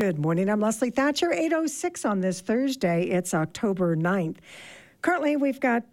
Good morning. I'm Leslie Thatcher, 8:06 on this Thursday. It's October 9th. Currently, we've got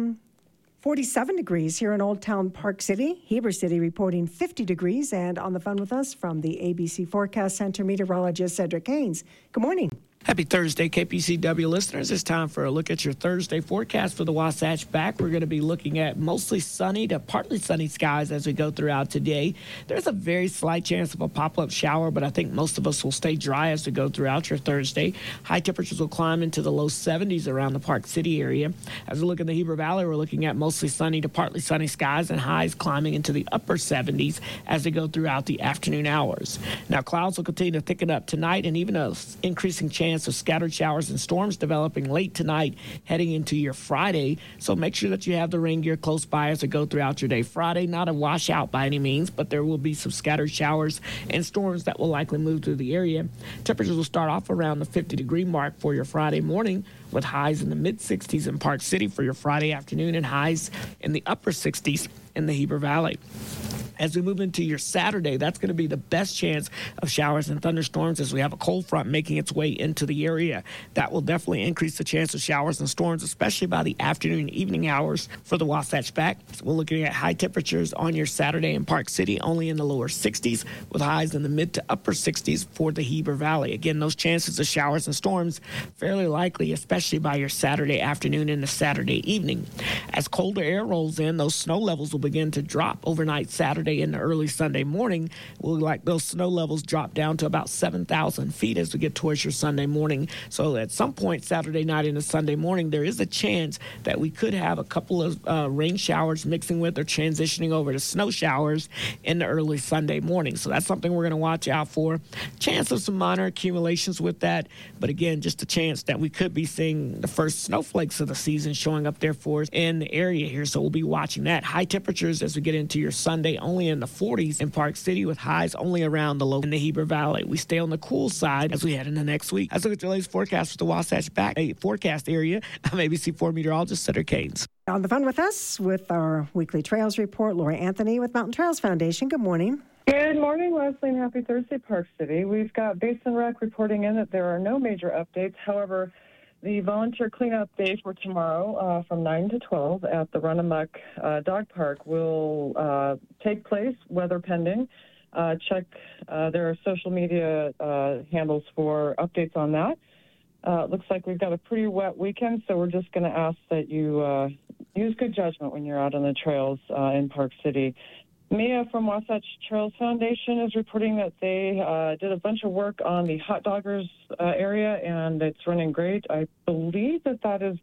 47 degrees here in Old Town Park City. Heber City reporting 50 degrees. And on the phone with us from the ABC Forecast Center, meteorologist Cedric Haynes. Good morning. Happy Thursday, KPCW listeners. It's time for a look at your Thursday forecast for the Wasatch Back. We're going to be looking at mostly sunny to partly sunny skies as we go throughout today. There's a very slight chance of a pop-up shower, but I think most of us will stay dry as we go throughout your Thursday. High temperatures will climb into the low 70s around the Park City area. As we look in the Heber Valley, we're looking at mostly sunny to partly sunny skies and highs climbing into the upper 70s as we go throughout the afternoon hours. Now, clouds will continue to thicken up tonight, and even an increasing chance of scattered showers and storms developing late tonight heading into your Friday. So make sure that you have the rain gear close by as we go throughout your day. Friday, not a washout by any means, but there will be some scattered showers and storms that will likely move through the area. Temperatures will start off around the 50-degree mark for your Friday morning, with highs in the mid-60s in Park City for your Friday afternoon and highs in the upper 60s in the Heber Valley. As we move into your Saturday, that's going to be the best chance of showers and thunderstorms as we have a cold front making its way into the area. That will definitely increase the chance of showers and storms, especially by the afternoon and evening hours for the Wasatch Back. So we're looking at high temperatures on your Saturday in Park City, only in the lower 60s, with highs in the mid to upper 60s for the Heber Valley. Again, those chances of showers and storms fairly likely, especially by your Saturday afternoon and the Saturday evening. As colder air rolls in, those snow levels will begin to drop overnight Saturday into early Sunday morning. We'll like those snow levels drop down to about 7,000 feet as we get towards your Sunday morning. So at some point Saturday night into Sunday morning, there is a chance that we could have a couple of rain showers mixing with or transitioning over to snow showers in the early Sunday morning. So that's something we're going to watch out for. Chance of some minor accumulations with that, but again, just a chance that we could be seeing the first snowflakes of the season showing up there for us in the area here. So we'll be watching that. High temperatures as we get into your Sunday, only in the 40s in Park City, with highs only around the low in the Heber Valley. We stay on the cool side as we head into next week. Let's look at your latest forecast for the Wasatch Back forecast area. I'm ABC4 meteorologist Cedric Haynes. On the phone with us with our weekly trails report, Lori Anthony with Mountain Trails Foundation. Good morning. Good morning, Leslie, and happy Thursday, Park City. We've got Basin Rec reporting in that there are no major updates. However, the volunteer cleanup day for tomorrow from 9 to 12 at the Run Amok Dog Park will take place, weather pending. Check their social media handles for updates on that. Looks like we've got a pretty wet weekend, so we're just going to ask that you use good judgment when you're out on the trails in Park City. Mia from Wasatch Trails Foundation is reporting that they did a bunch of work on the Hot Doggers area, and it's running great. I believe that is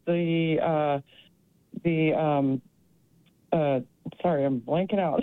sorry, I'm blanking out.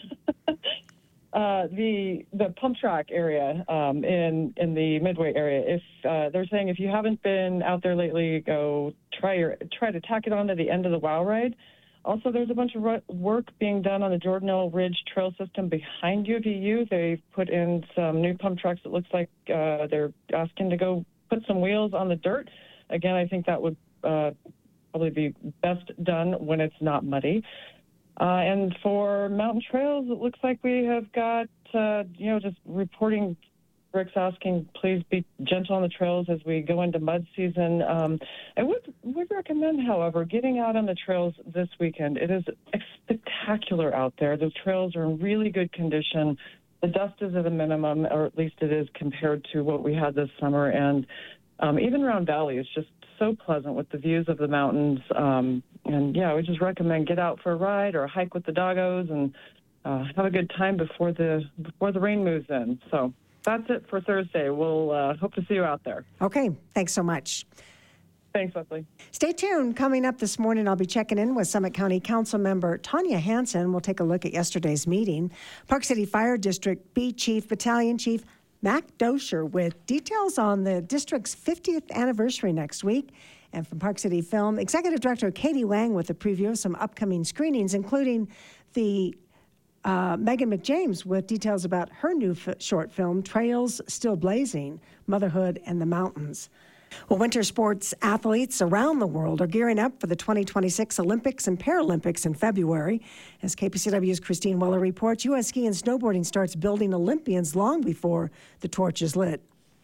The pump track area in the Midway area. If they're saying if you haven't been out there lately, go try to tack it on to the end of the WOW ride. Also, there's a bunch of work being done on the Jordanelle Ridge Trail System behind UVU. They've put in some new pump tracks. It looks like they're asking to go put some wheels on the dirt. Again, I think that would probably be best done when it's not muddy. And for mountain trails, it looks like we have got, just reporting. Rick's asking, please be gentle on the trails as we go into mud season. I would recommend, however, getting out on the trails this weekend. It is spectacular out there. The trails are in really good condition. The dust is at a minimum, or at least it is compared to what we had this summer. And even Round Valley is just so pleasant with the views of the mountains. I would just recommend get out for a ride or a hike with the doggos and have a good time before the rain moves in. So that's it for Thursday. We'll hope to see you out there. Okay. Thanks so much. Thanks, Leslie. Stay tuned. Coming up this morning, I'll be checking in with Summit County Council member Tanya Hansen. We'll take a look at yesterday's meeting. Park City Fire District B Chief, Battalion Chief Mac Dosher with details on the district's 50th anniversary next week. And from Park City Film, Executive Director Katie Wang with a preview of some upcoming screenings, including the Megan McJames with details about her new short film, Trails Still Blazing, Motherhood and the Mountains. Well, winter sports athletes around the world are gearing up for the 2026 Olympics and Paralympics in February. As KPCW's Christine Weller reports, U.S. ski and snowboarding starts building Olympians long before the torch is lit.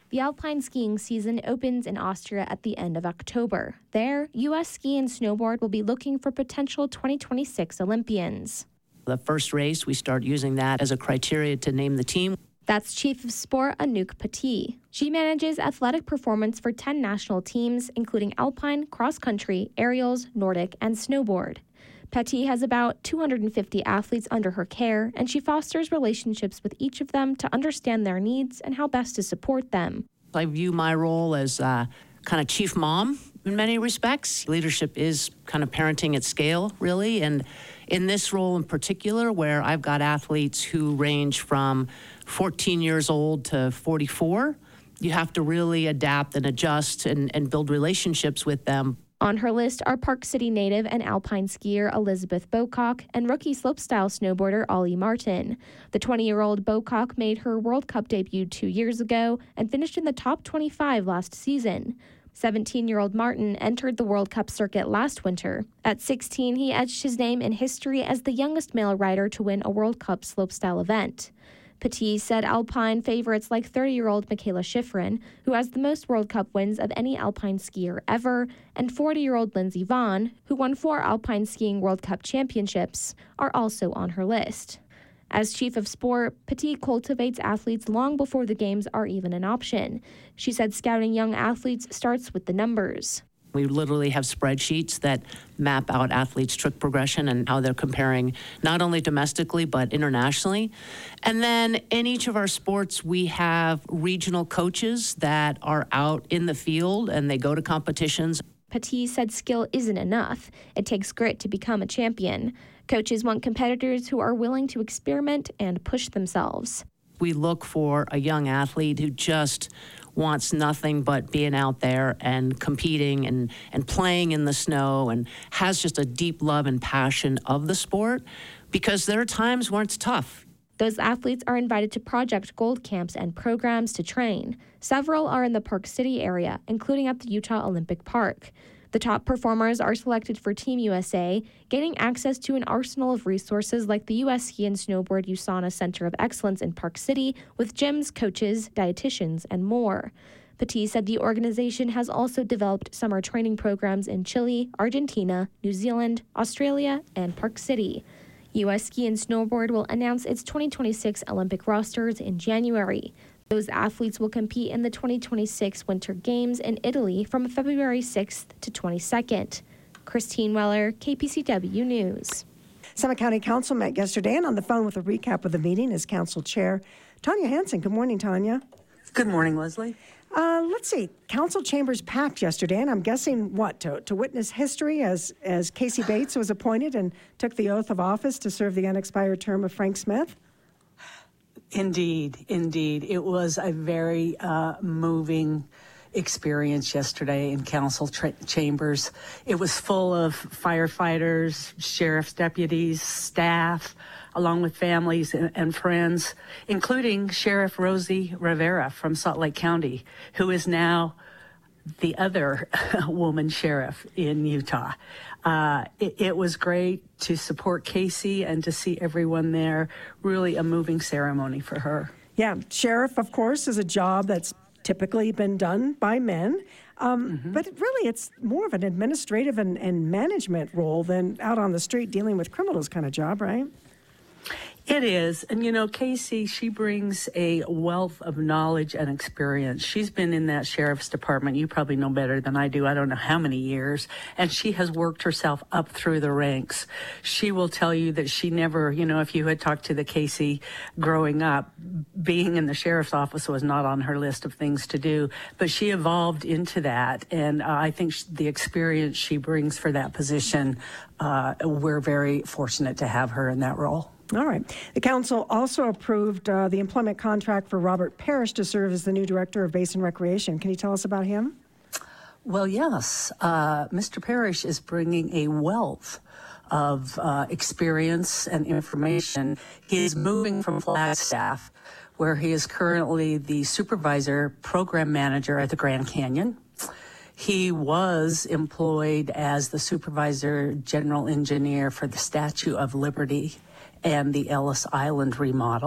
The alpine skiing season opens in Austria at the end of October. There, U.S. Ski and Snowboard will be looking for potential 2026 Olympians. The first race, we start using that as a criteria to name the team. That's Chief of Sport Anouk Petit. She manages athletic performance for 10 national teams, including alpine, cross-country, aerials, Nordic, and snowboard. Petit has about 250 athletes under her care, and she fosters relationships with each of them to understand their needs and how best to support them. I view my role as kind of chief mom in many respects. Leadership is kind of parenting at scale, really, and in this role in particular, where I've got athletes who range from 14 years old to 44, you have to really adapt and adjust and build relationships with them. On her list are Park City native and alpine skier Elizabeth Bocock and rookie slopestyle snowboarder Ollie Martin. The 20-year-old Bocock made her World Cup debut 2 years ago and finished in the top 25 last season. 17-year-old Martin entered the World Cup circuit last winter. At 16, he etched his name in history as the youngest male rider to win a World Cup slopestyle event. Petit said alpine favorites like 30-year-old Michaela Schifrin, who has the most World Cup wins of any alpine skier ever, and 40-year-old Lindsey Vonn, who won 4 alpine skiing World Cup championships, are also on her list. As chief of sport, Petit cultivates athletes long before the games are even an option. She said scouting young athletes starts with the numbers. We literally have spreadsheets that map out athletes' trick progression and how they're comparing not only domestically but internationally. And then in each of our sports, we have regional coaches that are out in the field and they go to competitions. Petit said skill isn't enough. It takes grit to become a champion. Coaches want competitors who are willing to experiment and push themselves. We look for a young athlete who just wants nothing but being out there and competing and playing in the snow and has just a deep love and passion of the sport, because there are times where it's tough. Those athletes are invited to Project Gold camps and programs to train. Several are in the Park City area, including at the Utah Olympic Park. The top performers are selected for Team USA, gaining access to an arsenal of resources like the U.S. Ski and Snowboard USANA Center of Excellence in Park City, with gyms, coaches, dietitians, and more. Petit said the organization has also developed summer training programs in Chile, Argentina, New Zealand, Australia, and Park City. U.S. Ski and Snowboard will announce its 2026 Olympic rosters in January. Those athletes will compete in the 2026 Winter Games in Italy from February 6th to 22nd. Christine Weller, KPCW News. Summit County Council met yesterday, and on the phone with a recap of the meeting is Council Chair Tanya Hansen. Good morning, Tanya. Good morning, Leslie. Let's see. Council chambers packed yesterday, and I'm guessing what to witness history as Casey Bates was appointed and took the oath of office to serve the unexpired term of Frank Smith. Indeed. It was a very moving experience yesterday in council chambers. It was full of firefighters, sheriff's deputies, staff, along with families and friends, including Sheriff Rosie Rivera from Salt Lake County, who is now the other woman sheriff in Utah. It was great to support Casey and to see everyone there. Really a moving ceremony for her. Yeah, sheriff, of course, is a job that's typically been done by men. But it's more of an administrative and management role than out on the street dealing with criminals kind of job, right? It is. And, Casey, she brings a wealth of knowledge and experience. She's been in that sheriff's department. You probably know better than I do. I don't know how many years. And she has worked herself up through the ranks. She will tell you that she never, if you had talked to the Casey growing up, being in the sheriff's office was not on her list of things to do. But she evolved into that. And I think the experience she brings for that position, we're very fortunate to have her in that role. All right. The council also approved the employment contract for Robert Parrish to serve as the new director of Basin Recreation. Can you tell us about him? Well, yes. Mr. Parrish is bringing a wealth of experience and information. He is moving from Flagstaff, where he is currently the supervisor program manager at the Grand Canyon. He was employed as the supervisor general engineer for the Statue of Liberty and the Ellis Island remodel.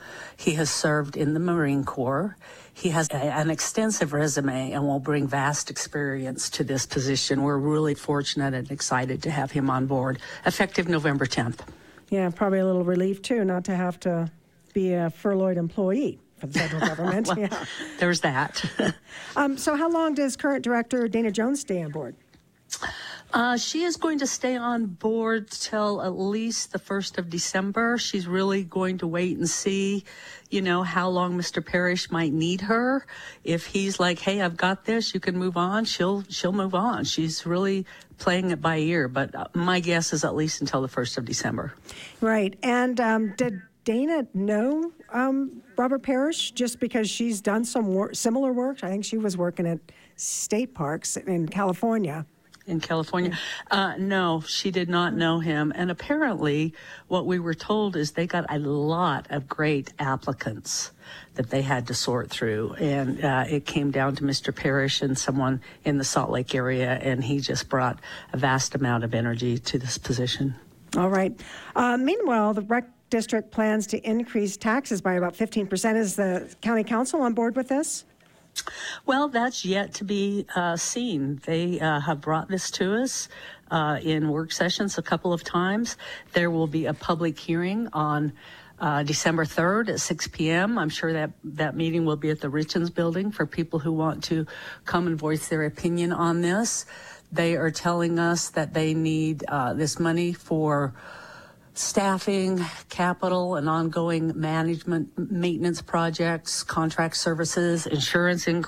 He has served in the Marine Corps. He has an extensive resume and will bring vast experience to this position. We're really fortunate and excited to have him on board, effective November 10th. Yeah, probably a little relief, too, not to have to be a furloughed employee for the federal government. Well, yeah. There's that. So how long does current director Dana Jones stay on board? She is going to stay on board till at least the 1st of December. She's really going to wait and see, how long Mr. Parrish might need her. If he's like, hey, I've got this, you can move on, she'll move on. She's really playing it by ear, but my guess is at least until the 1st of December. Right. And did Dana know Robert Parrish just because she's done some similar work? I think she was working at state parks in California. In California? No, she did not know him. And apparently, what we were told is they got a lot of great applicants that they had to sort through. And it came down to Mr. Parrish and someone in the Salt Lake area, and he just brought a vast amount of energy to this position. All right. Meanwhile, the rec district plans to increase taxes by about 15%. Is the county council on board with this? Well, that's yet to be seen. They have brought this to us in work sessions a couple of times. There will be a public hearing on December 3rd at 6 p.m. I'm sure that meeting will be at the Richens building for people who want to come and voice their opinion on this. They are telling us that they need this money for staffing, capital, and ongoing maintenance projects, contract services. Insurance has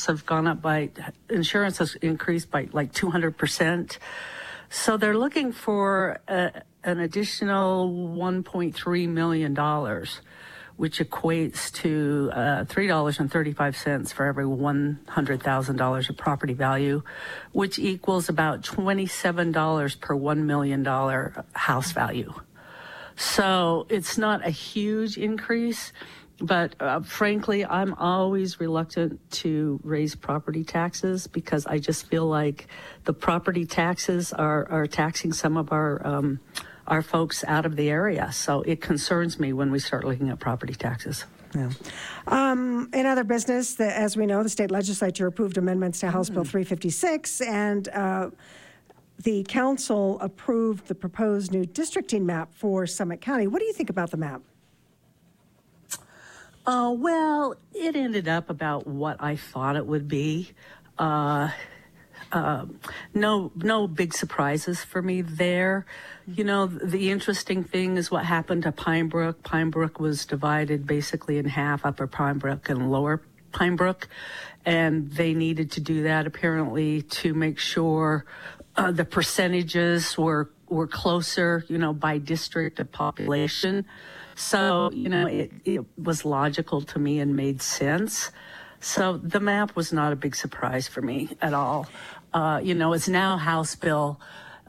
increased by like 200%. So they're looking for an additional $1.3 million, which equates to $3.35 for every $100,000 of property value, which equals about $27 per $1 million house value. So it's not a huge increase, but frankly, I'm always reluctant to raise property taxes because I just feel like the property taxes are taxing some of our folks out of the area. So it concerns me when we start looking at property taxes. Yeah. In other business, as we know, the state legislature approved amendments to House Bill 356, and the council approved the proposed new districting map for Summit County. What do you think about the map? Well, it ended up about what I thought it would be. No big surprises for me there. The interesting thing is what happened to Pine Brook. Pine Brook was divided basically in half, Upper Pine Brook and Lower Pine Brook, and they needed to do that apparently to make sure the percentages were closer, by district of population. So, it was logical to me and made sense. So the map was not a big surprise for me at all. It's now House Bill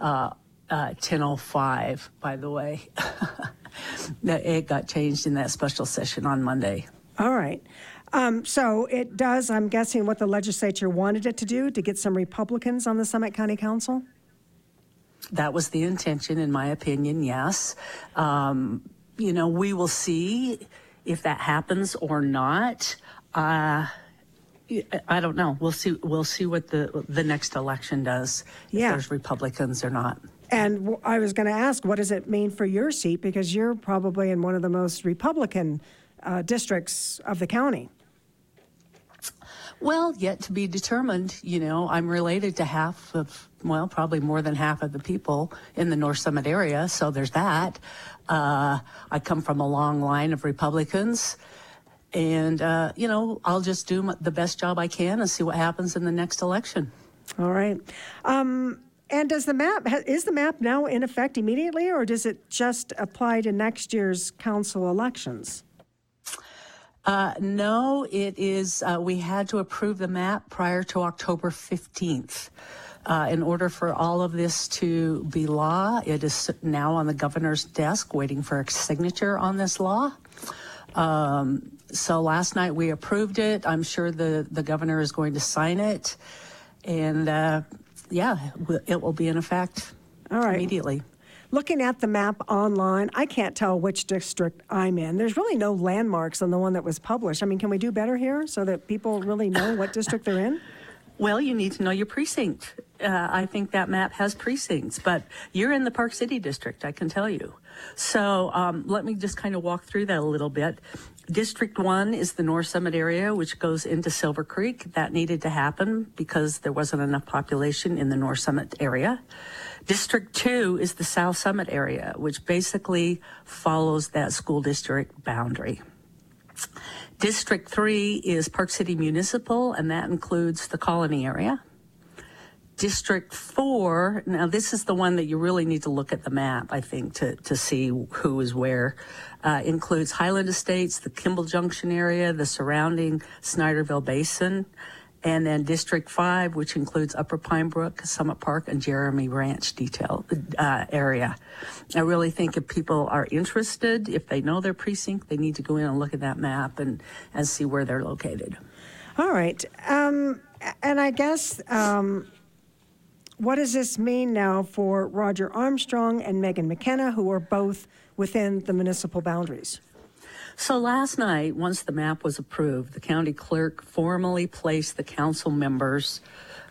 1005, by the way. It got changed in that special session on Monday. All right. So it does, I'm guessing, what the legislature wanted it to do, to get some Republicans on the Summit County Council? That was the intention, in my opinion, yes. We will see if that happens or not. I don't know. We'll see what the next election does, if there's Republicans or not. And I was going to ask, what does it mean for your seat? Because you're probably in one of the most Republican districts of the county. Well, yet to be determined. I'm related to probably more than half of the people in the North Summit area, so there's that. I come from a long line of Republicans, and, I'll just do the best job I can and see what happens in the next election. All right. And is the map now in effect immediately, or does it just apply to next year's council elections? No, it is. We had to approve the map prior to October 15th. In order for all of this to be law, it is now on the governor's desk waiting for a signature on this law. So last night we approved it. I'm sure the governor is going to sign it. And, it will be in effect immediately. looking at the map online, I can't tell which district I'm in. There's really no landmarks on the one that was published. I mean, can we do better here so that people really know what district they're in? Well, you need to know your precinct. I think that map has precincts, but you're in the Park City district, I can tell you. So let me just kind of walk through that a little bit. District 1 is the North Summit area, which goes into Silver Creek. That needed to happen because there wasn't enough population in the North Summit area. District 2 is the South Summit area, which basically follows that school district boundary. District 3 is Park City Municipal, and that includes the Colony area. District 4, now this is the one that you really need to look at the map, I think, to see who is where. Includes Highland Estates, the Kimball Junction area, the surrounding Snyderville Basin, and then District 5, which includes Upper Pine Brook, Summit Park, and Jeremy Ranch area. I really think if people are interested, if they know their precinct, they need to go in and look at that map and see where they're located. All right. And I guess, what does this mean now for Roger Armstrong and Megan McKenna, who are both within the municipal boundaries? So last night, once the map was approved, the county clerk formally placed the council members,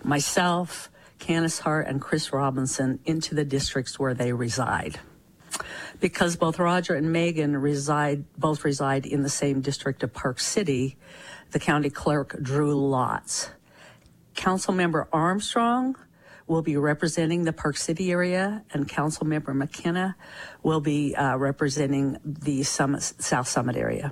myself, Candace Hart, and Chris Robinson, into the districts where they reside. Because both Roger and Megan both reside in the same district of Park City, the county clerk drew lots. Councilmember Armstrong will be representing the Park City area, and Councilmember McKenna will be representing the South Summit area.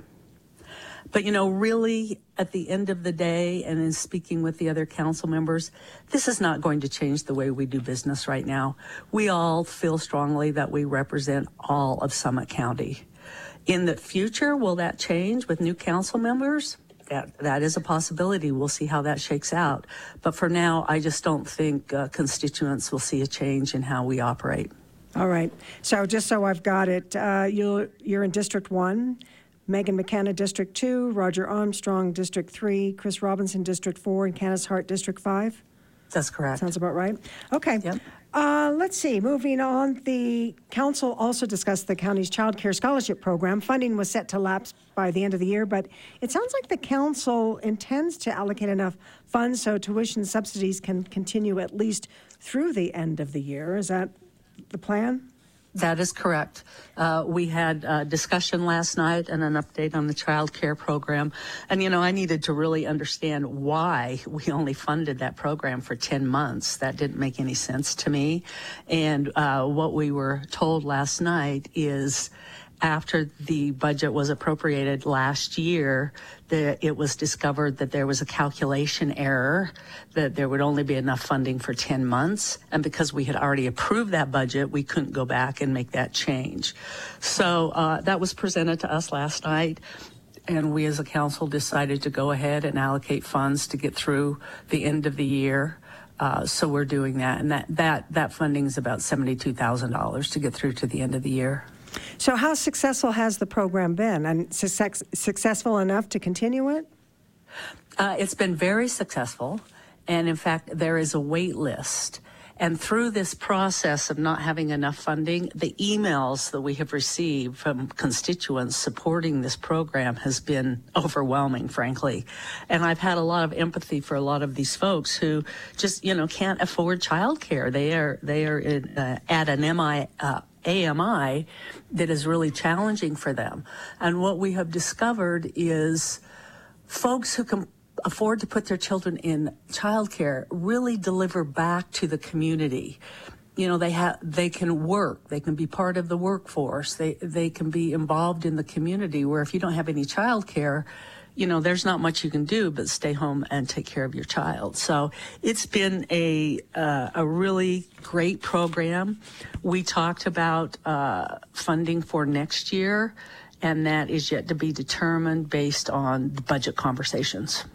But, you know, really, at the end of the day, and in speaking with the other council members, this is not going to change the way we do business right now. We all feel strongly that we represent all of Summit County. In the future, will that change with new council members? That is a possibility. We'll see how that shakes out. But for now, I just don't think constituents will see a change in how we operate. All right. So just so I've got it, you're in District 1, Megan McKenna, District 2, Roger Armstrong, District 3, Chris Robinson, District 4, and Candace Hart, District 5? That's correct. Sounds about right. Okay. Yep. Let's see. Moving on, the council also discussed the county's child care scholarship program. Funding was set to lapse by the end of the year, but it sounds like the council intends to allocate enough funds so tuition subsidies can continue at least through the end of the year. Is that the plan? That is correct. We had discussion last night and an update on the child care program. And, you know, I needed to really understand why we only funded that program for 10 months. That didn't make any sense to me. And what we were told last night is after the budget was appropriated last year, it was discovered that there was a calculation error, that there would only be enough funding for 10 months. And because we had already approved that budget, we couldn't go back and make that change. So that was presented to us last night. And we as a council decided to go ahead and allocate funds to get through the end of the year. So we're doing that. And that funding is about $72,000 to get through to the end of the year. So how successful has the program been, and successful enough to continue it? It's been very successful, and in fact, there is a wait list. And through this process of not having enough funding, the emails that we have received from constituents supporting this program has been overwhelming, frankly. And I've had a lot of empathy for a lot of these folks who just, you know, can't afford childcare. They are at an AMI that is really challenging for them. And what we have discovered is folks who can afford to put their children in childcare really deliver back to the community. You know, they can work, they can be part of the workforce, they can be involved in the community, where if you don't have any childcare, you know, there's not much you can do but stay home and take care of your child. So it's been a really great program. We talked about funding for next year, and that is yet to be determined based on the budget conversations.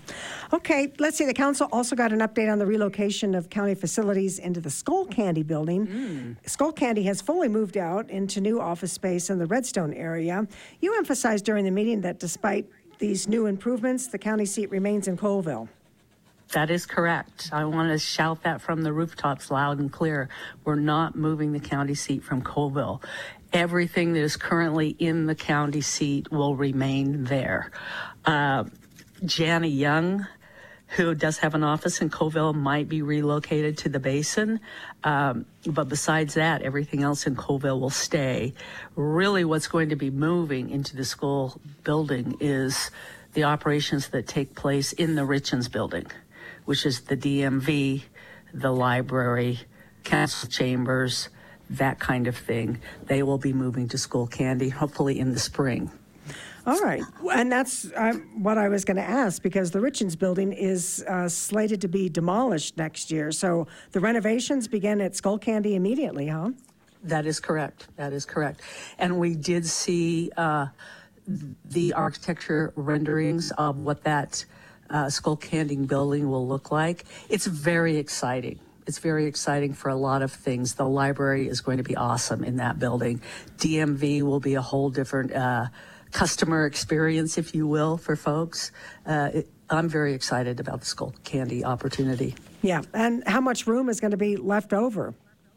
Okay, let's see. The council also got an update on the relocation of county facilities into the Skullcandy building. Skullcandy has fully moved out into new office space in the Redstone area. You emphasized during the meeting that despite these new improvements, the county seat remains in Colville. That is correct. I want to shout that from the rooftops loud and clear. We're not moving the county seat from Colville. Everything that is currently in the county seat will remain there. Jana Young, who does have an office in Colville, might be relocated to the Basin. But besides that, everything else in Colville will stay. Really, what's going to be moving into the school building is the operations that take place in the Richens building, which is the DMV, the library, council chambers, that kind of thing. They will be moving to School Candy, hopefully in the spring. All right. And that's what I was going to ask, because the Richens building is slated to be demolished next year. So the renovations begin at Skull Candy immediately, huh? That is correct. That is correct. And we did see the architecture renderings of what that Skull Candy building will look like. It's very exciting. It's very exciting for a lot of things. The library is going to be awesome in that building. DMV will be a whole different customer experience, if you will, for folks. I'm very excited about the Skull Candy opportunity. Yeah. And how much room is going to be left over?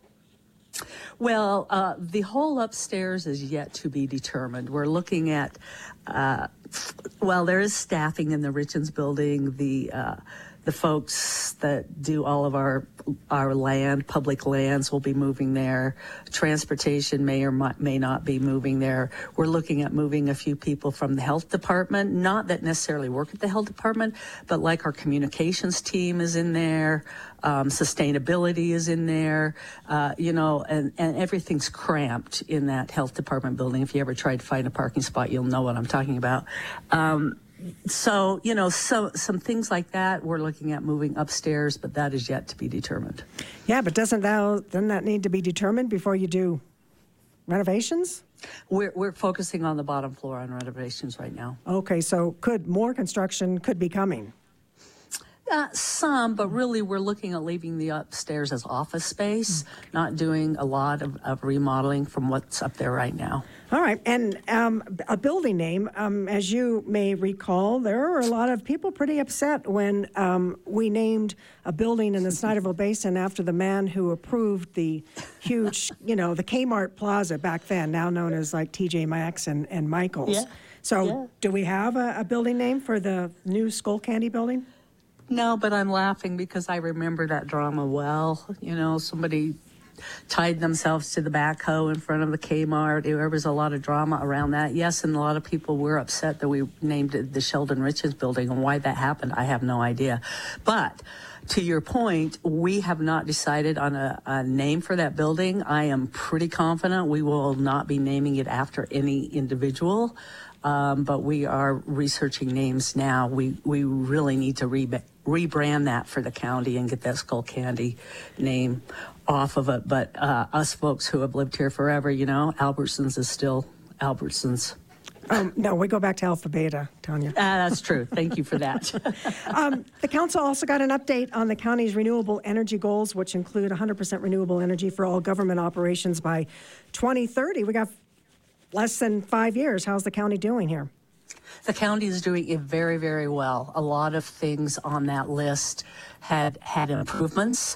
Well, the whole upstairs is yet to be determined. We're looking at, there is staffing in the Richens building. The folks that do all of our land, public lands, will be moving there. Transportation may or may not be moving there. We're looking at moving a few people from the health department, not that necessarily work at the health department, but like our communications team is in there, sustainability is in there, and everything's cramped in that health department building. If you ever tried to find a parking spot, you'll know what I'm talking about. So some things like that we're looking at moving upstairs, but that is yet to be determined. Yeah, but doesn't that need to be determined before you do renovations? We're focusing on the bottom floor on renovations right now. Okay, so more construction could be coming. Some, but really we're looking at leaving the upstairs as office space, not doing a lot of remodeling from what's up there right now. All right, and a building name, as you may recall, there were a lot of people pretty upset when we named a building in the Snyderville Basin after the man who approved the huge, the Kmart Plaza back then, now known as like TJ Maxx and Michael's. Yeah. So do we have a building name for the new Skull Candy building? No, but I'm laughing because I remember that drama well. Somebody tied themselves to the backhoe in front of the Kmart. There was a lot of drama around that. Yes, and a lot of people were upset that we named it the Sheldon Richens building, and why that happened, I have no idea. But to your point, we have not decided on a name for that building. I am pretty confident we will not be naming it after any individual. But we are researching names now. We really need to rebrand that for the county and get that Skull Candy name off of it. But us folks who have lived here forever, Albertsons is still Albertsons. No, we go back to Alpha Beta, Tanya. That's true. Thank you for that. The council also got an update on the county's renewable energy goals, which include 100% renewable energy for all government operations by 2030. We got less than 5 years. How's the county doing here? The county is doing it very, very well. A lot of things on that list had improvements.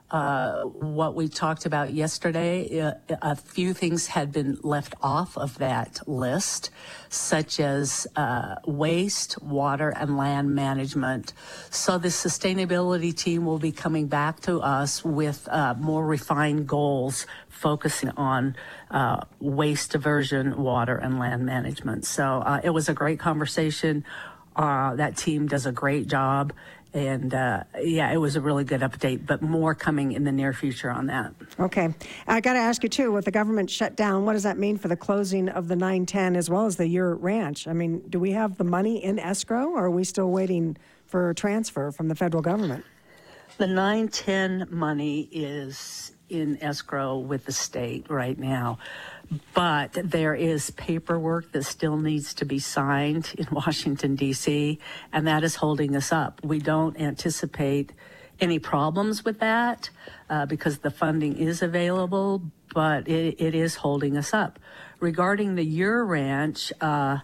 What we talked about yesterday, a few things had been left off of that list, such as waste, water, and land management. So the sustainability team will be coming back to us with more refined goals focusing on waste diversion, water, and land management. So it was a great conversation. That team does a great job. And it was a really good update, but more coming in the near future on that. Okay. I got to ask you, too, with the government shut down, what does that mean for the closing of the 910 as well as the Ure Ranch? I mean, do we have the money in escrow, or are we still waiting for a transfer from the federal government? The 910 money is in escrow with the state right now. But there is paperwork that still needs to be signed in Washington, D.C., and that is holding us up. We don't anticipate any problems with that because the funding is available, but it is holding us up. Regarding the Ure Ranch,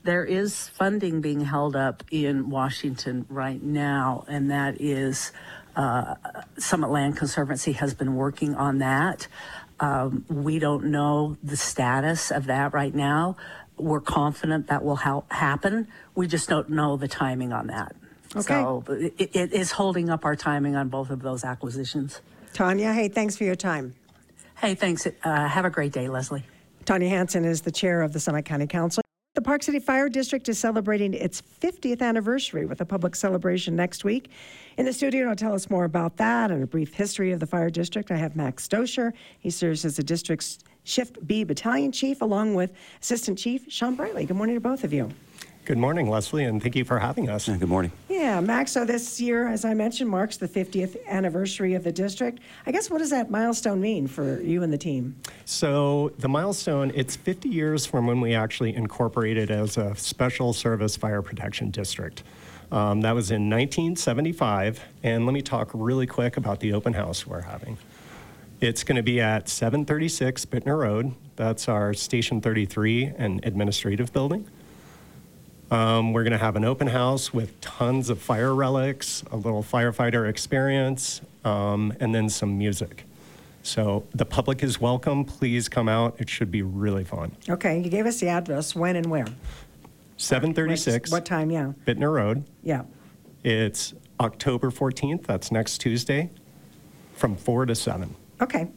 there is funding being held up in Washington right now, and that is Summit Land Conservancy has been working on that. We don't know the status of that right now. We're confident that will happen. We just don't know the timing on that. Okay. So it is holding up our timing on both of those acquisitions. Tanya, hey, thanks for your time. Hey, thanks. Have a great day, Leslie. Tanya Hansen is the chair of the Summit County Council. The Park City Fire District is celebrating its 50th anniversary with a public celebration next week. In the studio to tell us more about that and a brief history of the fire district, I have Max Doscher. He serves as the district's Shift B Battalion Chief, along with Assistant Chief Sean Brightly. Good morning to both of you. Good morning, Leslie, and thank you for having us. Good morning. Yeah, Max, so this year, as I mentioned, marks the 50th anniversary of the district. I guess, what does that milestone mean for you and the team? So the milestone, it's 50 years from when we actually incorporated as a special service fire protection district. That was in 1975, and let me talk really quick about the open house we're having. It's going to be at 736 Bittner Road. That's our Station 33 and administrative building. We're going to have an open house with tons of fire relics, a little firefighter experience, and then some music. So the public is welcome. Please come out. It should be really fun. Okay, you gave us the address, when and where? 736 What time, yeah. Bittner Road. Yeah. It's October 14th. That's next Tuesday from 4 to 7. Okay.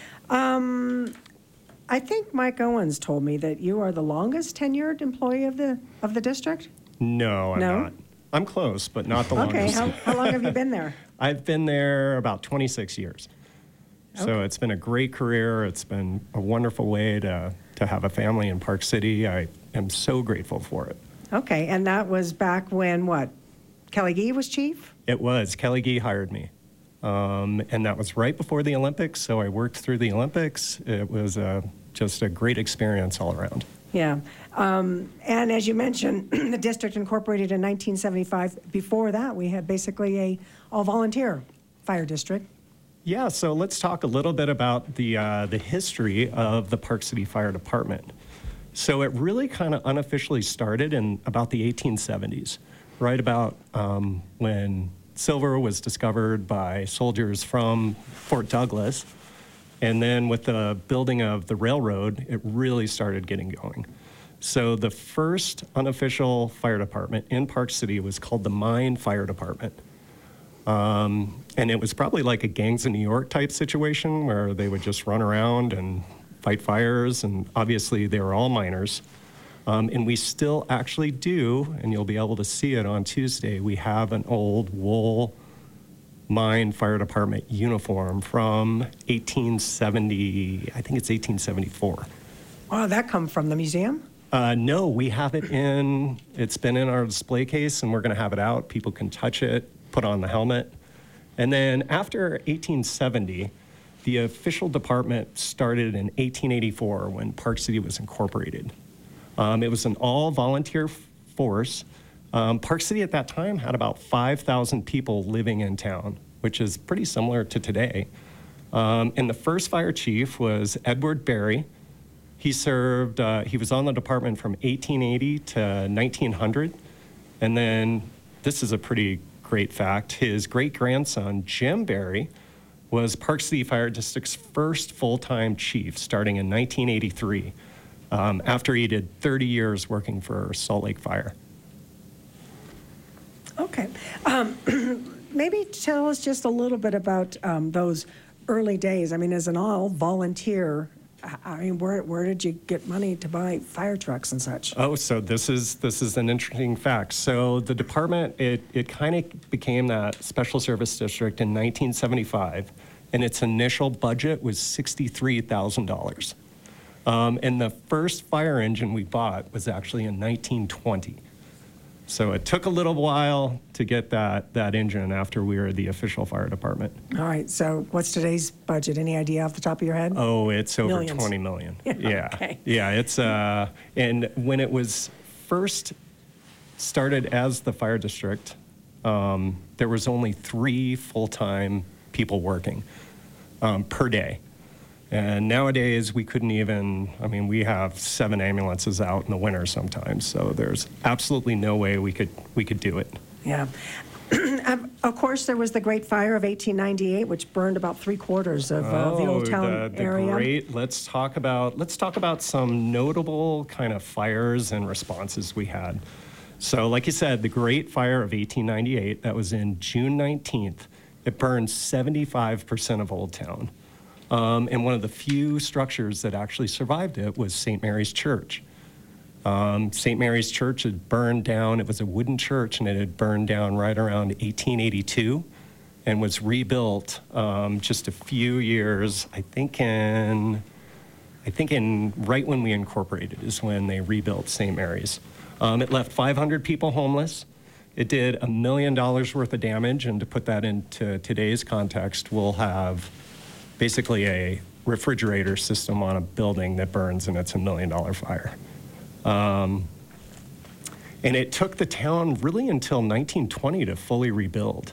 I think Mike Owens told me that you are the longest tenured employee of the district. No, I'm No? not. I'm close, but not the Okay, longest. how long have you been there? I've been there about 26 years. So it's been a great career. It's been a wonderful way to have a family in Park City. I am so grateful for it. Okay, and that was back when what? Kelly Gee was chief? It was. Kelly Gee hired me. And that was right before the Olympics, so I worked through the Olympics. It was just a great experience all around. Yeah. And as you mentioned, the district incorporated in 1975. Before that, we had basically a all-volunteer fire district. Yeah, so let's talk a little bit about the history of the Park City Fire Department. So it really kind of unofficially started in about the 1870s, right about when silver was discovered by soldiers from Fort Douglas. And then with the building of the railroad, it really started getting going. So the first unofficial fire department in Park City was called the Mine Fire Department. And it was probably like a Gangs of New York type situation where they would just run around and fight fires. And obviously they were all miners. And we still actually do, and you'll be able to see it on Tuesday, we have an old wool mine fire department uniform from 1870, I think it's 1874. Oh, that come from the museum? No, we have it it's been in our display case, and we're going to have it out. People can touch it, put on the helmet. And then after 1870, the official department started in 1884 when Park City was incorporated. It was an all-volunteer force. Park City at that time had about 5,000 people living in town, which is pretty similar to today. And the first fire chief was Edward Berry. He served, he was on the department from 1880 to 1900. And then, this is a pretty great fact, his great-grandson, Jim Berry, was Park City Fire District's first full-time chief starting in 1983, after he did 30 years working for Salt Lake Fire. Okay. Maybe tell us just a little bit about those early days. I mean, as an all-volunteer, I mean, where did you get money to buy fire trucks and such? Oh, so this is an interesting fact. So the department, it kind of became that special service district in 1975, and its initial budget was $63,000. And the first fire engine we bought was actually in 1920. So it took a little while to get that engine after we were the official fire department. All right, so what's today's budget? Any idea off the top of your head? Oh, it's over Millions. 20 million. Yeah, Yeah. okay. Yeah, it's and when it was first started as the fire district, there was only 3 full-time people working per day. And nowadays, we couldn't even, I mean, we have 7 ambulances out in the winter sometimes, so there's absolutely no way we could do it. Yeah. Of course, there was the Great Fire of 1898, which burned about 3/4 of the old town area. Let's talk about some notable kind of fires and responses we had. So, like you said, the Great Fire of 1898, that was in June 19th. It burned 75% of Old Town. And one of the few structures that actually survived it was St. Mary's Church. St. Mary's Church had burned down. It was a wooden church, and it had burned down right around 1882 and was rebuilt just a few years, I think in right when we incorporated is when they rebuilt St. Mary's. It left 500 people homeless. It did $1 million worth of damage, and to put that into today's context, we'll have basically a refrigerator system on a building that burns, and it's $1 million fire. And it took the town really until 1920 to fully rebuild.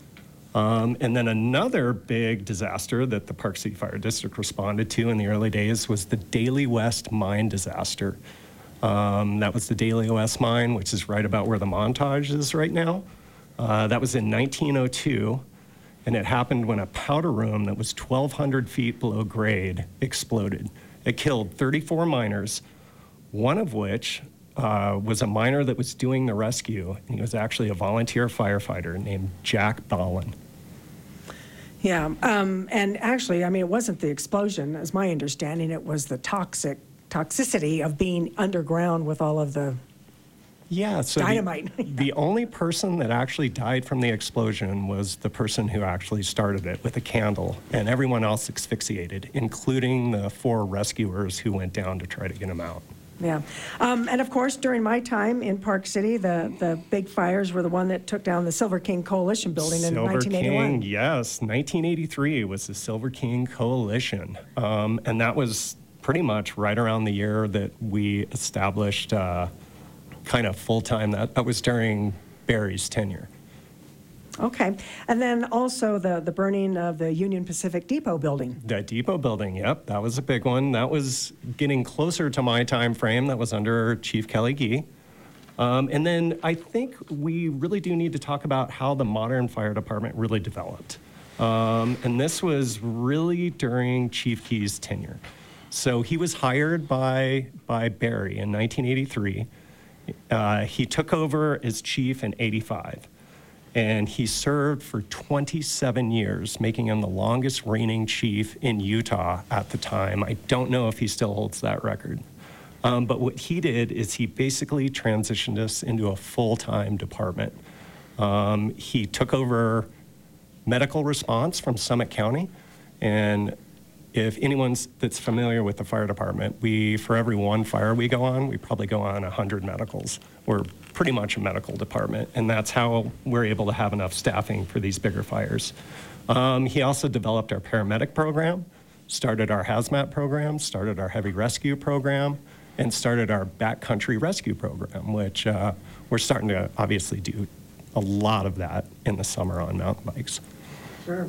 And then another big disaster that the Park City Fire District responded to in the early days was the Daly West mine disaster. That was the Daly West mine, which is right about where the Montage is right now. That was in 1902, and it happened when a powder room that was 1,200 feet below grade exploded. It killed 34 miners, one of which was a miner that was doing the rescue, and he was actually a volunteer firefighter named Jack Ballin. Yeah, and actually, I mean, it wasn't the explosion, as my understanding. It was the toxicity of being underground with all of the so dynamite. The only person that actually died from the explosion was the person who actually started it with a candle, and everyone else asphyxiated, including the 4 rescuers who went down to try to get him out. Yeah. And of course, during my time in Park City, the big fires were the one that took down the Silver King Coalition building in 1981. King, yes. 1983 was the Silver King Coalition. And that was pretty much right around the year that we established kind of full-time. That was during Barry's tenure. Okay. And then also the burning of the Union Pacific Depot building. The depot building, yep, that was a big one. That was getting closer to my time frame. That was under Chief Kelly Gee. And then I think we really do need to talk about how the modern fire department really developed. And this was really during Chief Gee's tenure. So he was hired by Barry in 1983. He took over as chief in 85. And he served for 27 years, making him the longest reigning chief in Utah at the time. I don't know if he still holds that record. But what he did is he basically transitioned us into a full-time department. He took over medical response from Summit County. And if anyone that's familiar with the fire department, for every one fire we go on, we probably go on 100 medicals. We're pretty much a medical department, and that's how we're able to have enough staffing for these bigger fires. He also developed our paramedic program, started our hazmat program, started our heavy rescue program, and started our backcountry rescue program, which we're starting to obviously do a lot of that in the summer on mountain bikes. Sure.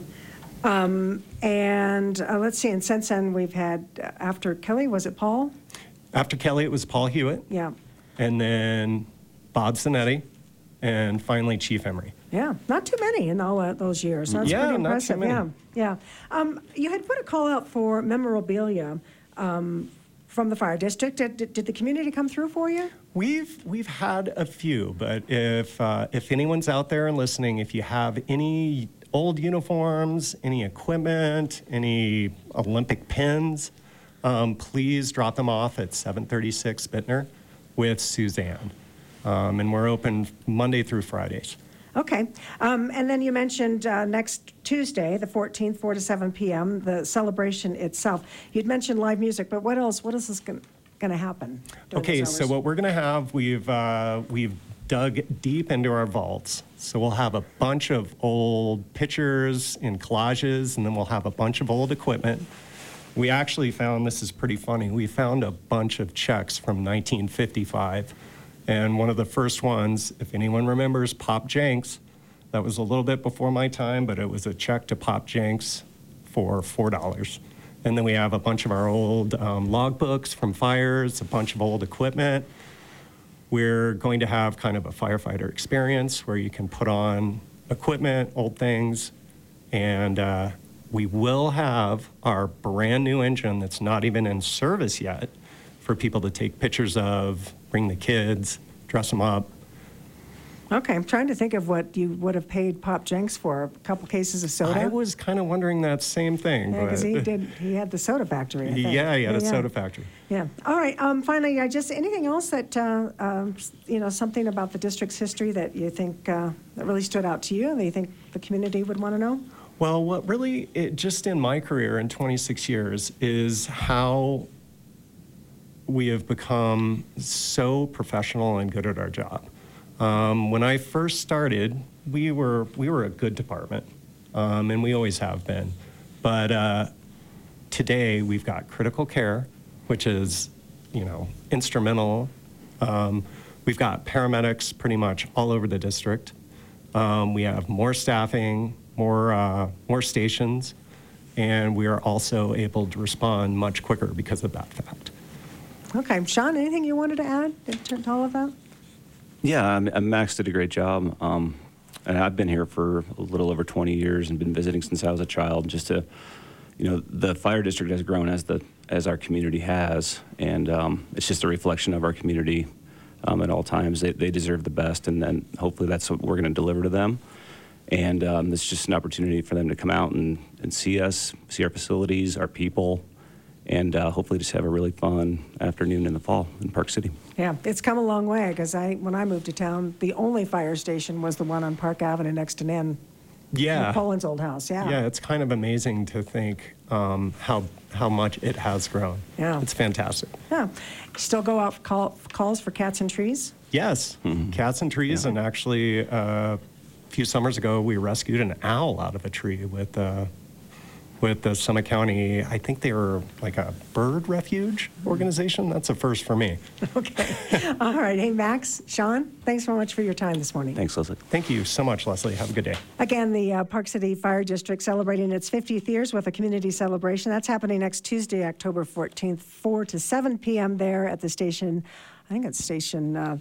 And let's see, and since then we've had, after Kelly, was it Paul? After Kelly, it was Paul Hewitt. Yeah. And then Bob Zanetti, and finally Chief Emery. Yeah, not too many in all those years. That's pretty impressive. Not too many. Yeah. You had put a call out for memorabilia from the fire district. Did the community come through for you? We've had a few, but if anyone's out there and listening, if you have any old uniforms, any equipment, any Olympic pins, please drop them off at 736 Bittner with Suzanne. And we're open Monday through Fridays. Okay. And then you mentioned next Tuesday, the 14th, 4 to 7 p.m., the celebration itself. You'd mentioned live music, but what else? What else is going to happen? Okay, so what we're going to have, we've dug deep into our vaults. So we'll have a bunch of old pictures and collages, and then we'll have a bunch of old equipment. We actually found, this is pretty funny, we found a bunch of checks from 1955. And one of the first ones, if anyone remembers Pop Jenks, that was a little bit before my time, but it was a check to Pop Jenks for $4. And then we have a bunch of our old logbooks from fires, a bunch of old equipment. We're going to have kind of a firefighter experience where you can put on equipment, old things, and we will have our brand new engine that's not even in service yet for people to take pictures of, bring the kids, dress them up. Okay, I'm trying to think of what you would have paid Pop Jenks for, a couple cases of soda. I was kind of wondering that same thing. Yeah, because he had the soda factory, I think. Yeah, he had a soda factory. Yeah. All right. Finally, anything else that, something about the district's history that you think that really stood out to you and that you think the community would want to know? Well, what really, just in my career in 26 years, is how we have become so professional and good at our job. When I first started, we were a good department, and we always have been. But today we've got critical care, which is, instrumental. We've got paramedics pretty much all over the district. We have more staffing, more stations, and we are also able to respond much quicker because of that fact. Okay, Sean, anything you wanted to add to all of that? Yeah, Max did a great job. And I've been here for a little over 20 years and been visiting since I was a child. Just to, the fire district has grown as our community has, and it's just a reflection of our community at all times. They deserve the best, and then hopefully that's what we're going to deliver to them. And it's just an opportunity for them to come out and see us, see our facilities, our people, and hopefully just have a really fun afternoon in the fall in Park City. Yeah, it's come a long way because when I moved to town, the only fire station was the one on Park Avenue next to Nan. Yeah. Colin's old house, yeah. Yeah, it's kind of amazing to think how much it has grown. Yeah. It's fantastic. Yeah. You still go out for calls for cats and trees? Yes, cats and trees, and actually a few summers ago we rescued an owl out of a tree with the Summit County, I think they were like a bird refuge organization. That's a first for me. Okay. All right. Hey, Max, Sean, thanks so much for your time this morning. Thanks, Leslie. Thank you so much, Leslie. Have a good day. Again, the Park City Fire District celebrating its 50th years with a community celebration. That's happening next Tuesday, October 14th, 4 to 7 p.m. there at the station, I think it's station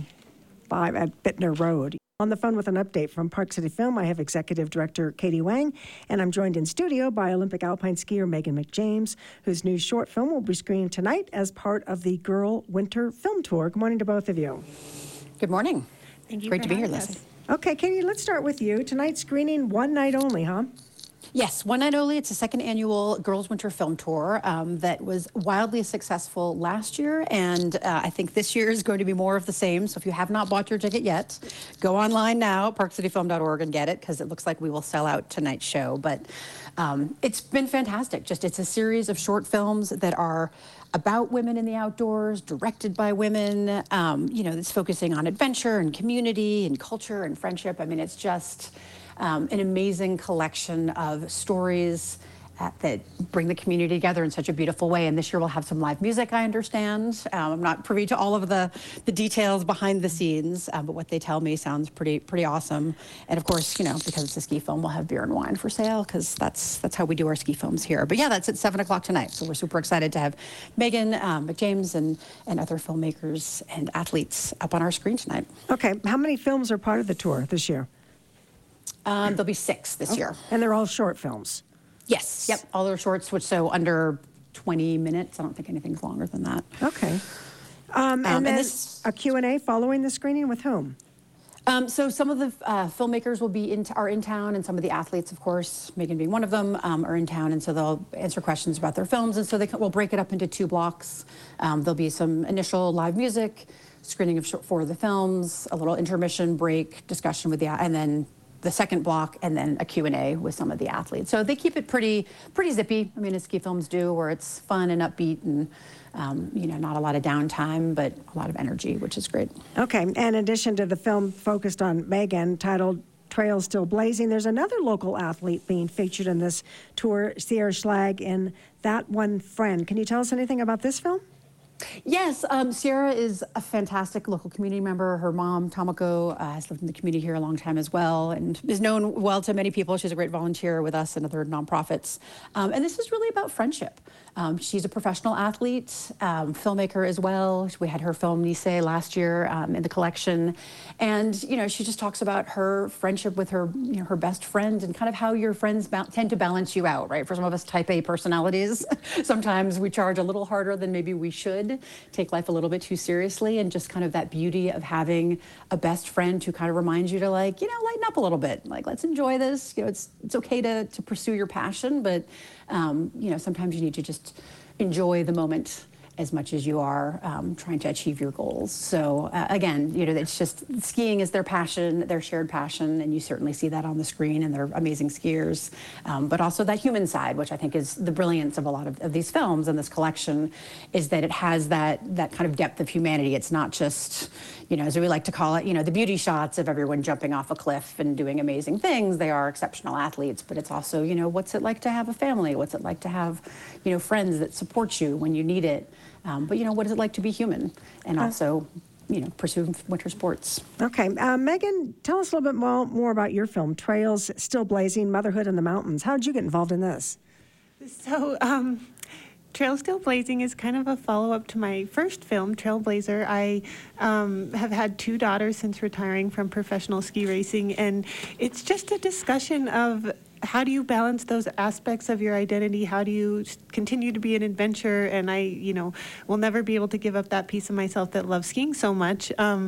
35 at Bittner Road. On the phone with an update from Park City Film, I have Executive Director Katie Wang, and I'm joined in studio by Olympic alpine skier Megan McJames, whose new short film will be screened tonight as part of the Girl Winter Film Tour. Good morning to both of you. Good morning. Thank you. Great to be here, having us. Leslie. Okay, Katie, let's start with you. Tonight's screening, one night only, huh? Yes, one night only. It's the second annual Girls Winter Film Tour that was wildly successful last year, and I think this year is going to be more of the same. So if you have not bought your ticket yet, go online now, parkcityfilm.org, and get it, because it looks like we will sell out tonight's show. But it's been fantastic. It's a series of short films that are about women in the outdoors, directed by women, it's focusing on adventure and community and culture and friendship. I mean, it's just an amazing collection of stories that bring the community together in such a beautiful way. And this year we'll have some live music, I understand. I'm not privy to all of the details behind the scenes, but what they tell me sounds pretty awesome. And of course, because it's a ski film, we'll have beer and wine for sale, because that's how we do our ski films here. But yeah, that's at 7 o'clock tonight. So we're super excited to have Megan McJames and other filmmakers and athletes up on our screen tonight. Okay, how many films are part of the tour this year? There'll be 6 this year. And they're all short films? Yes. Yep. All their shorts, which so under 20 minutes. I don't think anything's longer than that. Okay. And then this, a Q&A following the screening with whom? So some of the filmmakers will be are in town, and some of the athletes, of course, Megan being one of them, are in town, and so they'll answer questions about their films, and so we'll break it up into 2 blocks. There'll be some initial live music, screening of 4 of the films, a little intermission break, discussion with and then the second block, and then a Q&A with some of the athletes. So they keep it pretty zippy. I mean, as ski films do, where it's fun and upbeat and, not a lot of downtime, but a lot of energy, which is great. Okay, and in addition to the film focused on Megan, titled Trails Still Blazing, there's another local athlete being featured in this tour, Sierra Schlag, in That One Friend. Can you tell us anything about this film? Yes, Sierra is a fantastic local community member. Her mom, Tomoko, has lived in the community here a long time as well and is known well to many people. She's a great volunteer with us and other nonprofits. And this is really about friendship. She's a professional athlete, filmmaker as well. We had her film Nisei last year in the collection. And, she just talks about her friendship with her, her best friend and kind of how your friends tend to balance you out, right? For some of us type A personalities, sometimes we charge a little harder than maybe we should, take life a little bit too seriously, and just kind of that beauty of having a best friend who kind of reminds you to lighten up a little bit. Like, let's enjoy this. It's okay to pursue your passion, but sometimes you need to just enjoy the moment as much as you are trying to achieve your goals. So again, it's just skiing is their passion, their shared passion, and you certainly see that on the screen, and they're amazing skiers. But also that human side, which I think is the brilliance of a lot of these films and this collection, is that it has that kind of depth of humanity. It's not just, as we like to call it, the beauty shots of everyone jumping off a cliff and doing amazing things. They are exceptional athletes, but it's also, what's it like to have a family? What's it like to have, friends that support you when you need it? But what is it like to be human and also, pursue winter sports? Okay. Megan, tell us a little bit more about your film, Trails Still Blazing, Motherhood in the Mountains. How did you get involved in this? So, Trails Still Blazing is kind of a follow-up to my first film, Trailblazer. I have had 2 daughters since retiring from professional ski racing, and it's just a discussion of how do you balance those aspects of your identity? How do you continue to be an adventurer? And I, will never be able to give up that piece of myself that loves skiing so much,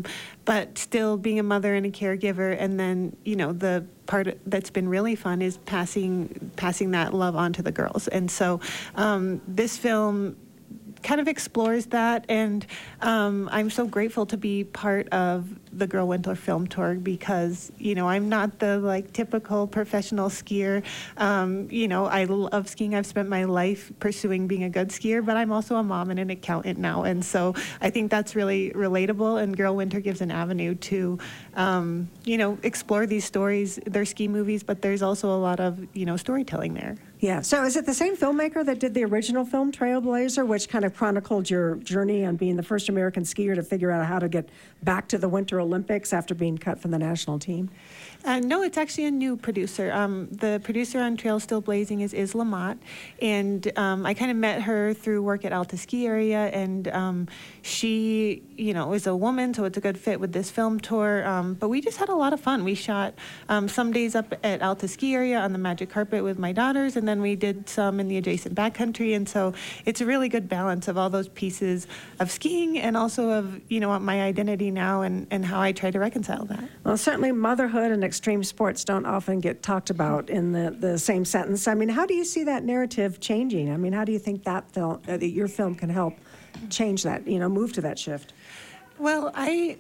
but still being a mother and a caregiver. And then, the part that's been really fun is passing that love on to the girls. And so this film kind of explores that, and I'm so grateful to be part of the Girl Winter Film Tour because, I'm not the typical professional skier. I love skiing. I've spent my life pursuing being a good skier, but I'm also a mom and an accountant now. And so I think that's really relatable, and Girl Winter gives an avenue to, explore these stories. They're ski movies, but there's also a lot of, storytelling there. Yeah. So is it the same filmmaker that did the original film, Trailblazer, which kind of chronicled your journey on being the first American skier to figure out how to get back to the Winter Olympics after being cut from the national team? No, it's actually a new producer. The producer on Trails Still Blazing is Isla Mott, and I kind of met her through work at Alta Ski Area, and she, is a woman, so it's a good fit with this film tour. But we just had a lot of fun. We shot some days up at Alta Ski Area on the magic carpet with my daughters, and then we did some in the adjacent backcountry, and so it's a really good balance of all those pieces of skiing and also of, my identity now and how I try to reconcile that. Well, certainly motherhood and extreme sports don't often get talked about in the same sentence. I mean, how do you see that narrative changing? I mean, how do you think that your film can help change that, move to that shift? Well, I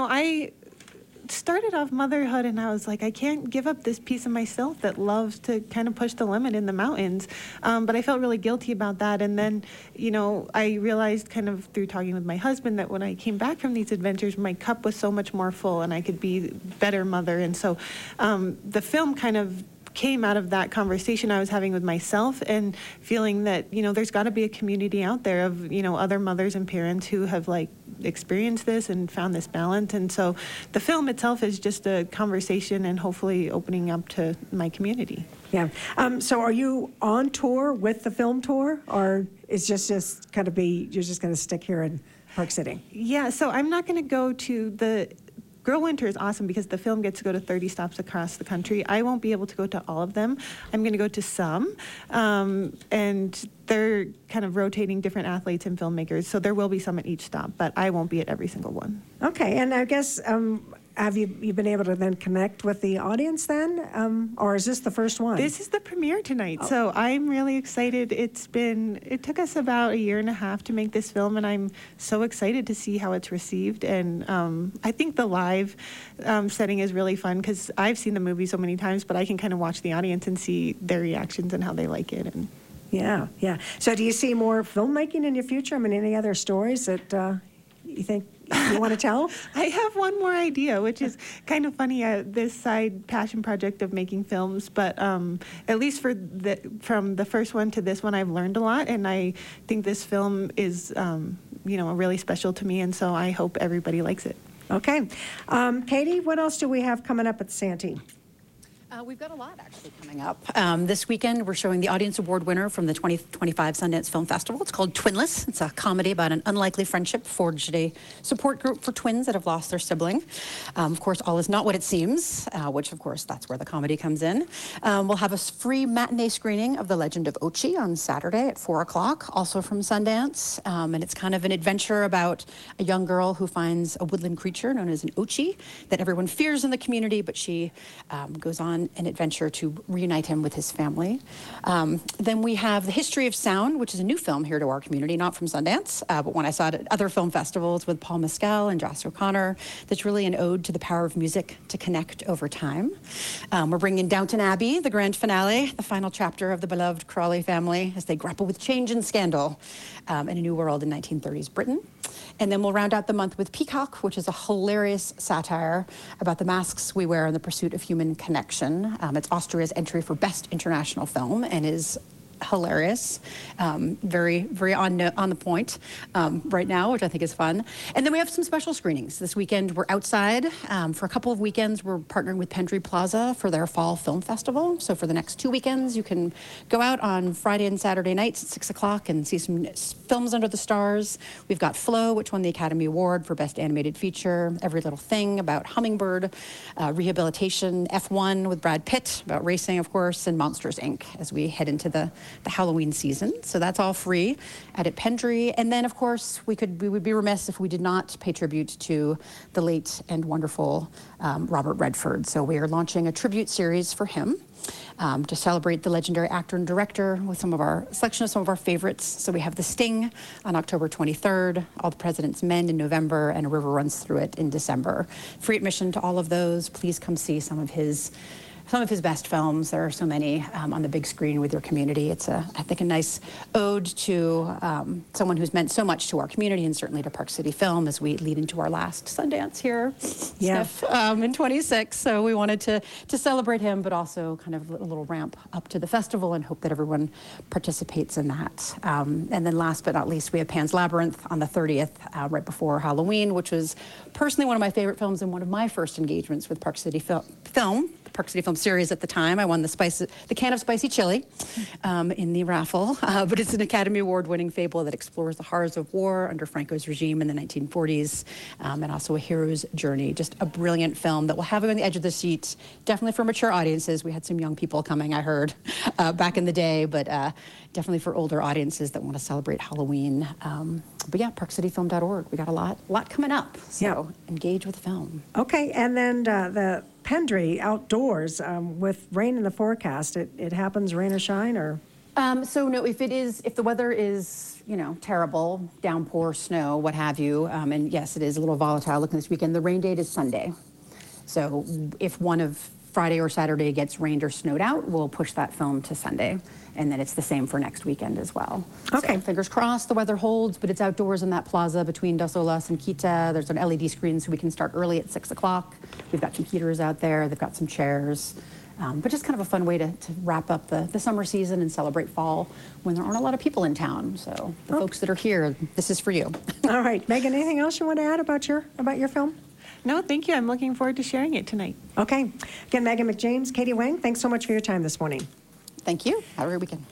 started off motherhood and I was like, I can't give up this piece of myself that loves to kind of push the limit in the mountains. But I felt really guilty about that. And then, I realized kind of through talking with my husband that when I came back from these adventures, my cup was so much more full and I could be a better mother. And so the film kind of came out of that conversation I was having with myself and feeling that, there's got to be a community out there of, other mothers and parents who have experienced this and found this balance. And so the film itself is just a conversation and hopefully opening up to my community. Yeah. So are you on tour with the film tour, or is just going to be, you're just going to stick here in Park City? Yeah. So I'm not going to go to the Girl Winter is awesome because the film gets to go to 30 stops across the country. I won't be able to go to all of them. I'm going to go to some, and they're kind of rotating different athletes and filmmakers, so there will be some at each stop, but I won't be at every single one. Okay, and I guess, have you been able to then connect with the audience then, or is this the first one? This is the premiere tonight, so I'm really excited. It took us about 1.5 years to make this film, and I'm so excited to see how it's received. And I think the live setting is really fun because I've seen the movie so many times, but I can kind of watch the audience and see their reactions and how they like it. And yeah. So do you see more filmmaking in your future? I mean, any other stories that you think you want to tell? I have one more idea, which is kind of funny, this side passion project of making films, but at least from the first one to this one, I've learned a lot, and I think this film is really special to me, and so I hope everybody likes it. Okay. Katie, what else do we have coming up at the Santee? We've got a lot actually coming up. This weekend, we're showing the Audience Award winner from the 2025 Sundance Film Festival. It's called Twinless. It's a comedy about an unlikely friendship forged at a support group for twins that have lost their sibling. Of course, all is not what it seems, which, of course, that's where the comedy comes in. We'll have a free matinee screening of The Legend of Ochi on Saturday at 4 o'clock, also from Sundance. And it's kind of an adventure about a young girl who finds a woodland creature known as an Ochi that everyone fears in the community, but she goes on an adventure to reunite him with his family. Then we have The History of Sound, which is a new film here to our community, not from Sundance, but when I saw it at other film festivals with Paul Mescal and Joss O'Connor, that's really an ode to the power of music to connect over time. We're bringing Downton Abbey, the grand finale, the final chapter of the beloved Crawley family as they grapple with change and scandal in a new world in 1930s Britain. And then we'll round out the month with Peacock, which is a hilarious satire about the masks we wear in the pursuit of human connection. It's Austria's entry for Best International Film and is hilarious, very, very on the point right now, which I think is fun. And then we have some special screenings. This weekend, we're outside. For a couple of weekends, we're partnering with Pendry Plaza for their Fall Film Festival. So for the next 2 weekends, you can go out on Friday and Saturday nights at 6 o'clock and see some films under the stars. We've got Flow, which won the Academy Award for Best Animated Feature, Every Little Thing about Hummingbird, Rehabilitation, F1 with Brad Pitt, about racing, of course, and Monsters, Inc. as we head into the Halloween season. So that's all free at Pendry. And then, of course, we would be remiss if we did not pay tribute to the late and wonderful Robert Redford. So we are launching a tribute series for him to celebrate the legendary actor and director with some of our favorites. So we have The Sting on October 23rd, All the President's Men in November, and A River Runs Through It in December. Free admission to all of those. Please come see some of his best films. There are so many on the big screen with your community. It's, I think, a nice ode to someone who's meant so much to our community and certainly to Park City Film as we lead into our last Sundance here in 26. So we wanted to celebrate him, but also kind of a little ramp up to the festival and hope that everyone participates in that. And then last but not least, we have Pan's Labyrinth on the 30th, right before Halloween, which was personally one of my favorite films and one of my first engagements with Park City Film. Park City Film Series at the time. I won the can of spicy chili in the raffle, but it's an Academy Award-winning fable that explores the horrors of war under Franco's regime in the 1940s, and also a hero's journey. Just a brilliant film that will have you on the edge of the seat, definitely for mature audiences. We had some young people coming, I heard, back in the day, but definitely for older audiences that want to celebrate Halloween. But yeah, parkcityfilm.org. We got a lot coming up, so engage with film. Okay, and then the Pendry outdoors with rain in the forecast. It happens, rain or shine, or? So no, if the weather is, terrible, downpour, snow, what have you, and yes, it is a little volatile looking this weekend. The rain date is Sunday. So if one of Friday or Saturday gets rained or snowed out, we'll push that film to Sunday. And then it's the same for next weekend as well. Okay. So fingers crossed the weather holds, but it's outdoors in that plaza between Dos Olas and Kita. There's an LED screen so we can start early at 6 o'clock. We've got some heaters out there. They've got some chairs. But just kind of a fun way to wrap up the summer season and celebrate fall when there aren't a lot of people in town. So the folks that are here, this is for you. All right. Megan, anything else you want to add about your film? No, thank you. I'm looking forward to sharing it tonight. Okay. Again, Megan McJames, Katie Wang, thanks so much for your time this morning. Thank you. Have a great weekend.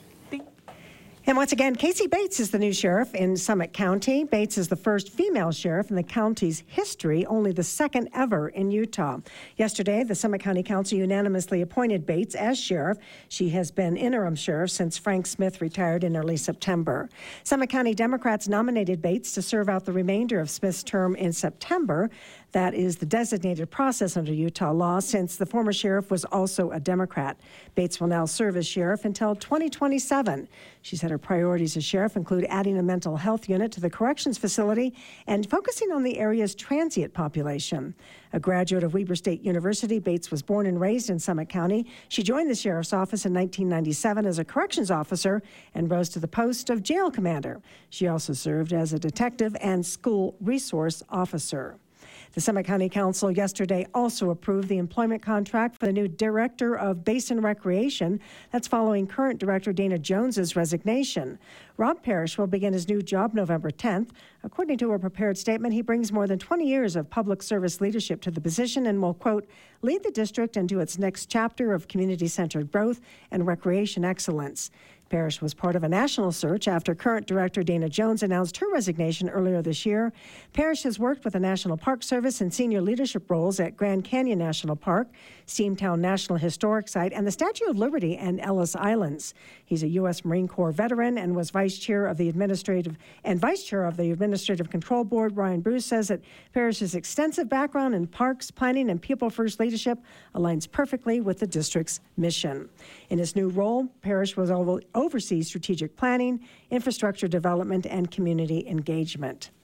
And once again, Casey Bates is the new sheriff in Summit County. Bates is the first female sheriff in the county's history, only the second ever in Utah. Yesterday, the Summit County Council unanimously appointed Bates as sheriff. She has been interim sheriff since Frank Smith retired in early September. Summit County Democrats nominated Bates to serve out the remainder of Smith's term in September. That is the designated process under Utah law, since the former sheriff was also a Democrat. Bates will now serve as sheriff until 2027. She said her priorities as sheriff include adding a mental health unit to the corrections facility and focusing on the area's transient population. A graduate of Weber State University, Bates was born and raised in Summit County. She joined the sheriff's office in 1997 as a corrections officer and rose to the post of jail commander. She also served as a detective and school resource officer. The Summit County Council yesterday also approved the employment contract for the new Director of Basin Recreation. That's following current Director Dana Jones's resignation. Rob Parrish will begin his new job November 10th. According to a prepared statement, he brings more than 20 years of public service leadership to the position and will, quote, lead the district into its next chapter of community-centered growth and recreation excellence. Parrish was part of a national search after current Director Dana Jones announced her resignation earlier this year. Parrish has worked with the National Park Service in senior leadership roles at Grand Canyon National Park, Steamtown National Historic Site, and the Statue of Liberty and Ellis Islands. He's a U.S. Marine Corps veteran and was vice chair of the Administrative Control Board. Ryan Bruce says that Parrish's extensive background in parks, planning, and people-first leadership aligns perfectly with the district's mission. In his new role, Parrish was oversee strategic planning, infrastructure development, and community engagement.